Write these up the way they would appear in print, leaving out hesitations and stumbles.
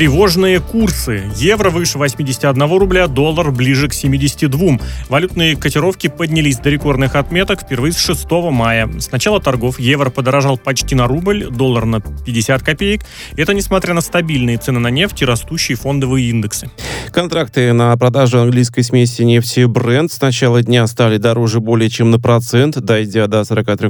Тревожные курсы. Евро выше 81 рубля, доллар ближе к 72. Валютные котировки поднялись до рекордных отметок впервые с 6 мая. С начала торгов евро подорожал почти на рубль, доллар на 50 копеек. Это несмотря на стабильные цены на нефть и растущие фондовые индексы. Контракты на продажу английской смеси нефти Brent с начала дня стали дороже более чем на процент, дойдя до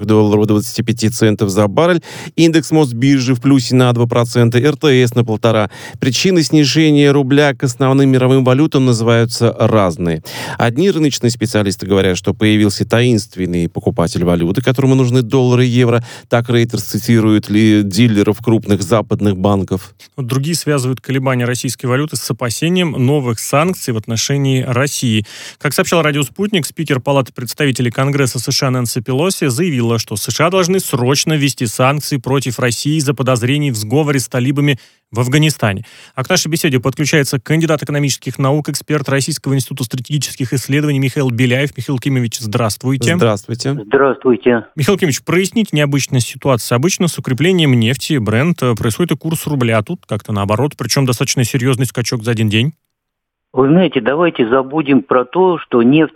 $43.25 за баррель. Индекс Мосбиржи в плюсе на 2%, РТС на 1,5%. Причины снижения рубля к основным мировым валютам называются разные. Одни рыночные специалисты говорят, что появился таинственный покупатель валюты, которому нужны доллары и евро. Так Reuters цитирует дилеров крупных западных банков. Другие связывают колебания российской валюты с опасением новых санкций в отношении России. Как сообщал радио «Спутник», спикер Палаты представителей Конгресса США Нэнси Пелоси заявила, что США должны срочно ввести санкции против России за подозрений в сговоре с талибами в Афганистане. А к нашей беседе подключается кандидат экономических наук, эксперт Российского института стратегических исследований Михаил Беляев. Михаил Кимович, здравствуйте. Здравствуйте. Здравствуйте. Михаил Кимович, проясните необычность ситуации. Обычно с укреплением нефти, Brent, происходит и курс рубля, а тут как-то наоборот, причем достаточно серьезный скачок за один день. Вы знаете, давайте забудем про то, что нефть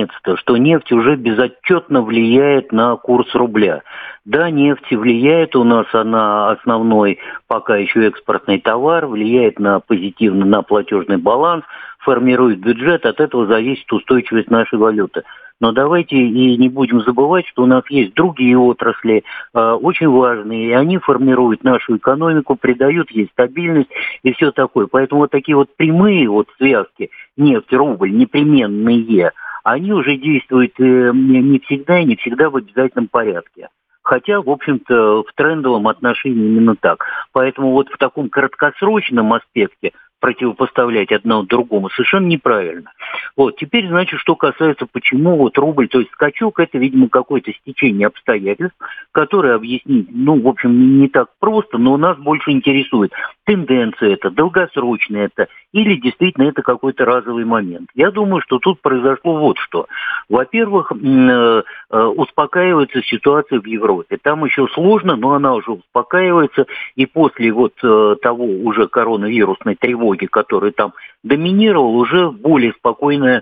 уже безотчетно влияет на курс рубля. Да, нефть влияет у нас, она основной пока еще экспортный товар, влияет позитивно на платежный баланс, формирует бюджет, от этого зависит устойчивость нашей валюты. Но давайте и не будем забывать, что у нас есть другие отрасли, очень важные, и они формируют нашу экономику, придают ей стабильность и все такое. Поэтому вот такие вот прямые связки нефть-рубль, непременные, они уже действуют не всегда и не всегда в обязательном порядке. Хотя, в общем-то, в трендовом отношении именно так. Поэтому вот в таком краткосрочном аспекте противопоставлять одно другому совершенно неправильно. Теперь, значит, что касается, почему рубль, то есть скачок, это, видимо, какое-то стечение обстоятельств, которое объяснить, в общем, не так просто, но нас больше интересует, тенденция это, долгосрочная это, или действительно это какой-то разовый момент. Я думаю, что тут произошло вот что. Во-первых, успокаивается ситуация в Европе. Там еще сложно, но она уже успокаивается, и после того уже коронавирусной тревоги, который там доминировал, уже более спокойная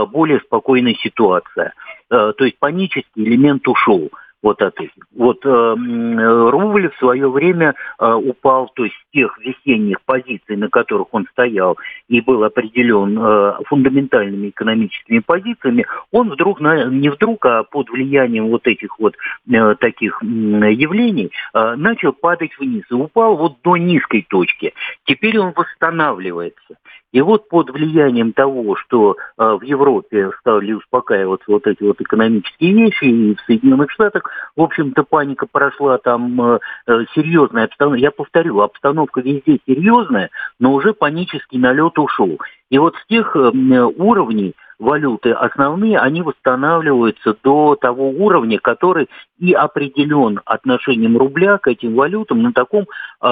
ситуация. То есть панический элемент ушел от этих. Рубль в свое время упал, то есть с тех весенних позиций, на которых он стоял и был определен фундаментальными экономическими позициями, он а под влиянием этих таких явлений начал падать вниз и упал до низкой точки. Теперь он восстанавливается. И под влиянием того, что в Европе стали успокаиваться эти экономические вещи, и в Соединенных Штатах, в общем-то, паника прошла, там серьезная обстановка. Я повторю, обстановка везде серьезная, но уже панический налет ушел. И с тех уровней валюты основные, они восстанавливаются до того уровня, который и определен отношением рубля к этим валютам на таком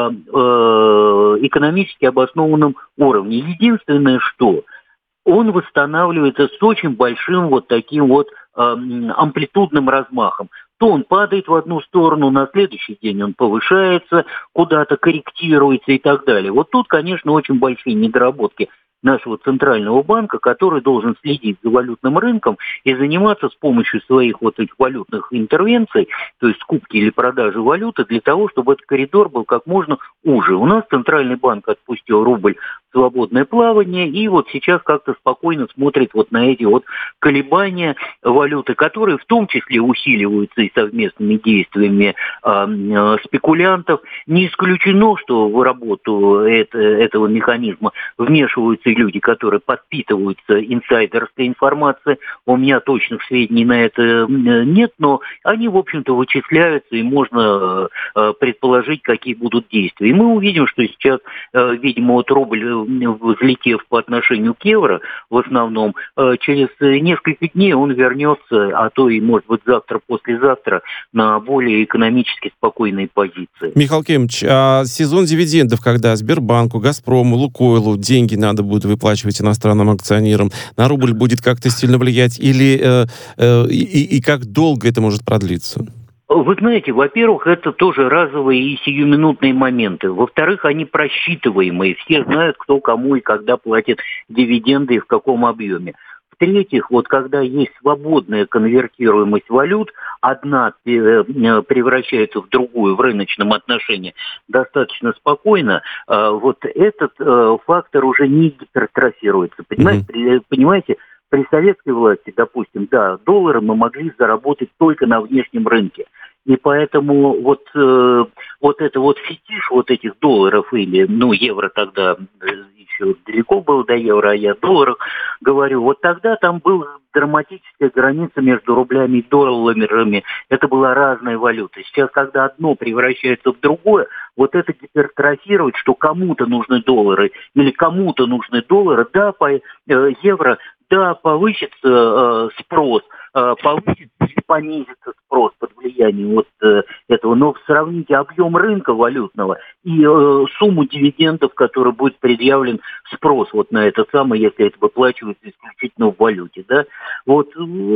экономически обоснованном уровне. Единственное, что он восстанавливается с очень большим таким амплитудным размахом. То он падает в одну сторону, на следующий день он повышается, куда-то корректируется и так далее. Тут, конечно, очень большие недоработки нашего Центрального банка, который должен следить за валютным рынком и заниматься с помощью своих этих валютных интервенций, то есть скупки или продажи валюты, для того, чтобы этот коридор был как можно уже. У нас Центральный банк отпустил рубль в свободное плавание и сейчас как-то спокойно смотрит на эти колебания валюты, которые в том числе усиливаются и совместными действиями спекулянтов. Не исключено, что в работу этого механизма вмешиваются люди, которые подпитываются инсайдерской информацией. У меня точных сведений на это нет, но они, в общем-то, вычисляются, и можно предположить, какие будут действия. И мы увидим, что сейчас, видимо, рубль, взлетев по отношению к евро, в основном, через несколько дней он вернется, а то и, может быть, завтра-послезавтра, на более экономически спокойные позиции. Михаил Кимович, а сезон дивидендов, когда Сбербанку, Газпрому, Лукойлу деньги надо будет выплачивать иностранным акционерам, на рубль будет как-то сильно влиять? Или и как долго это может продлиться? Вы знаете, во-первых, это тоже разовые и сиюминутные моменты. Во-вторых, они просчитываемые. Все знают, кто кому и когда платит дивиденды и в каком объеме. В-третьих, вот когда есть свободная конвертируемость валют, одна превращается в другую в рыночном отношении достаточно спокойно, вот этот фактор уже не гипертрофируется. Понимаете, при советской власти, допустим, да, доллары мы могли заработать только на внешнем рынке. И поэтому вот это вот фетиш вот этих долларов или, евро тогда еще далеко было до евро, а я о долларах говорю, вот тогда там была драматическая граница между рублями и долларами. Это была разная валюта. Сейчас, когда одно превращается в другое, вот это гипертрофирует, что кому-то нужны доллары или кому-то нужны доллары, да, по евро, да, повысится спрос, повысится или понизится спрос под влиянием вот этого. Но сравните объем рынка валютного и сумму дивидендов, который будет предъявлен спрос вот на это самое, если это выплачивается исключительно в валюте, да. Вот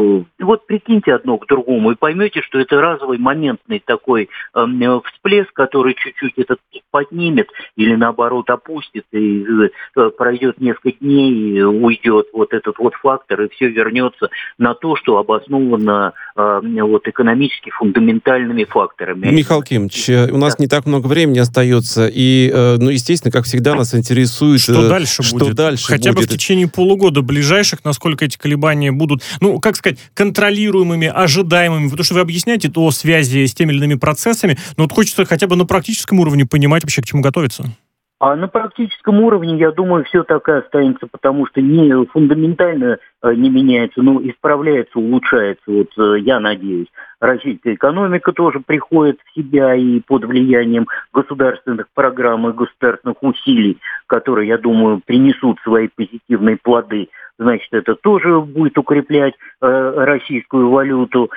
прикиньте одно к другому и поймете, что это разовый моментный такой всплеск, который чуть-чуть этот пик поднимет или наоборот опустит, и пройдет несколько дней и уйдет вот этот вот фактор, и все вернется на то, что обосновано экономически фундаментальными факторами. Михаил Кимович, у нас не так много времени остается, и, естественно, как всегда, нас интересует, что дальше будет. Хотя бы в течение полугода ближайших, насколько эти колебания будут, контролируемыми, ожидаемыми, потому что вы объясняете о связи с теми или иными процессами, но вот хочется хотя бы на практическом уровне понимать вообще, к чему готовиться. А на практическом уровне, я думаю, все так и останется, потому что не фундаментально не меняется, исправляется, улучшается. Вот я надеюсь, российская экономика тоже приходит в себя и под влиянием государственных программ и государственных усилий, которые, я думаю, принесут свои позитивные плоды. Значит, это тоже будет укреплять российскую валюту.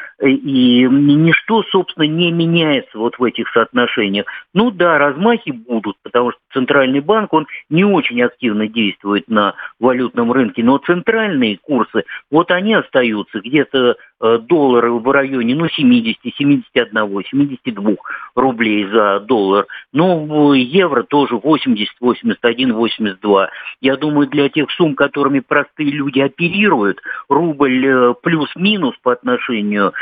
И ничто, собственно, не меняется вот в этих соотношениях. Размахи будут, потому что Центральный банк, он не очень активно действует на валютном рынке, но центральные курсы, вот они остаются где-то доллары в районе 70, 71, 72 рублей за доллар. Евро тоже 80, 81, 82. Я думаю, для тех сумм, которыми простые люди оперируют, рубль плюс-минус по отношению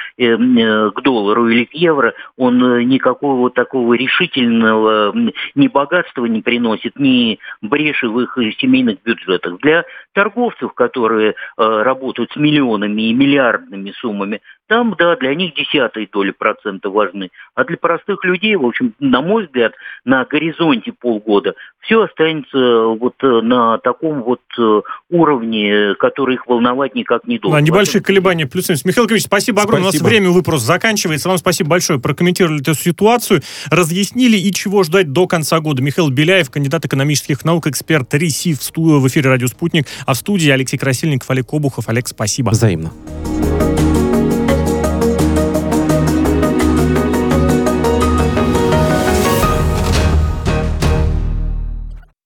к доллару или к евро, он никакого такого решительного ни богатства не приносит, ни бреши в их семейных бюджетах. Для торговцев, которые работают с миллионами и миллиардными суммами, там, да, для них десятые доли процента важны. А для простых людей, в общем, на мой взгляд, на горизонте полгода все останется вот на таком вот уровне, который их волновать никак не должен. Небольшие колебания плюс-минус. Михаил Кимович, спасибо огромное. У нас время, увы, просто заканчивается. Вам спасибо большое. Прокомментировали эту ситуацию, разъяснили и чего ждать до конца года. Михаил Беляев, кандидат экономических наук, эксперт РИСИ в эфире «Радио Спутник». А в студии Алексей Красильников, Олег Обухов. Олег, спасибо. Взаимно.